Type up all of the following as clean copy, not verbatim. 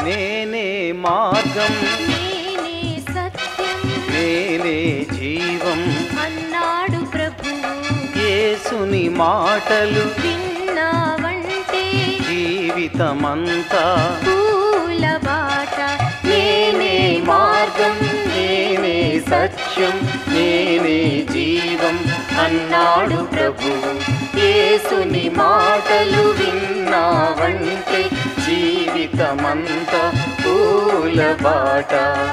నేనే మార్గం, నేనే సత్యం, నేనే జీవం అన్నాడు ప్రభువు. యేసుని మాటలు విన్నావంటే జీవితమంతా పూల బాట. నేనే మార్గం, నేనే సత్యం, నేనే జీవం అన్నాడు ప్రభువు. యేసుని మాటలు విన్నావంటే జీవితమంతా పూల బాట.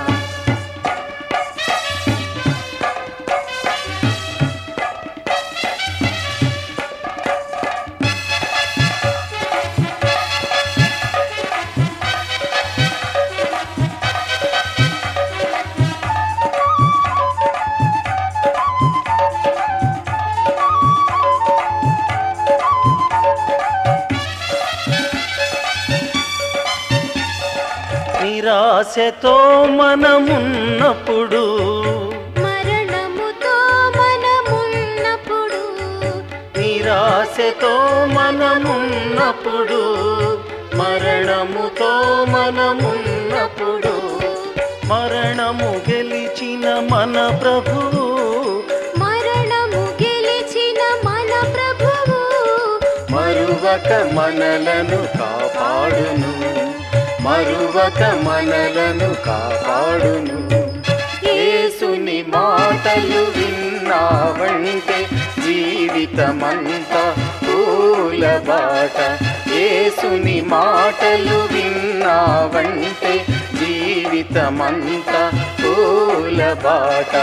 నిరాశతో మనమున్నప్పుడు, మరణముతో మనమున్నప్పుడు, నిరాశతో మనమున్నప్పుడు, మరణముతో మనమున్నప్పుడు, మరణము గెలిచిన మన ప్రభువు, మరణము గెలిచిన మన ప్రభువు మరువక మనలను కాపాడును, మరువక మనలను కాపాడును. యేసుని మాటలు విన్నావంటే జీవితమంతా పూల బాట. యేసుని మాటలు విన్నావంటే జీవితమంతా పూల బాట.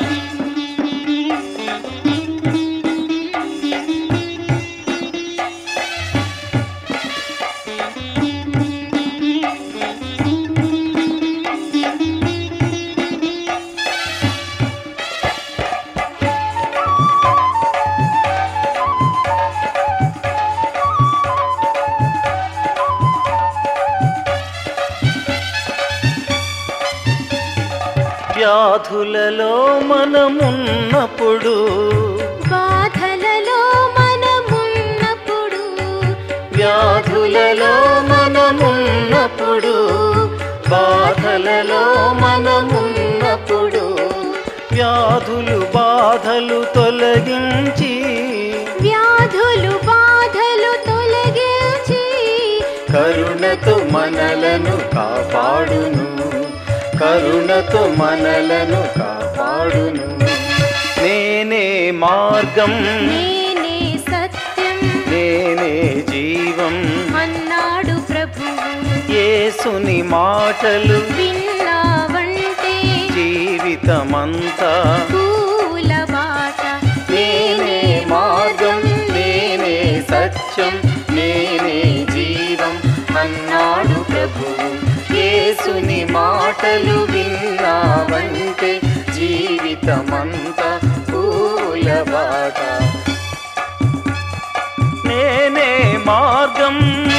వ్యాధులలో మనమున్నప్పుడు, బాధలలో మనమున్నప్పుడు, వ్యాధులలో మనమున్నప్పుడు, బాధలలో మనమున్నప్పుడు, వ్యాధులు బాధలు తొలగించి, వ్యాధులు బాధలు తొలగించి కరుణతో మనలను కాపాడును, కరుణతో మనలను కాపాడును. నేనే మార్గం, నేనే సత్యం, నేనే జీవం అన్నాడు ప్రభువు. యేసుని మాటలు విన్నావంటే జీవితమంతా పూల బాట. నేనే మార్గం, నేనే సత్యం, నేనే జీవం అన్నాడు ప్రభువు. యేసుని మాటలు విన్నావంటే జీవితమంతా పూల బాట. నేనే మార్గం,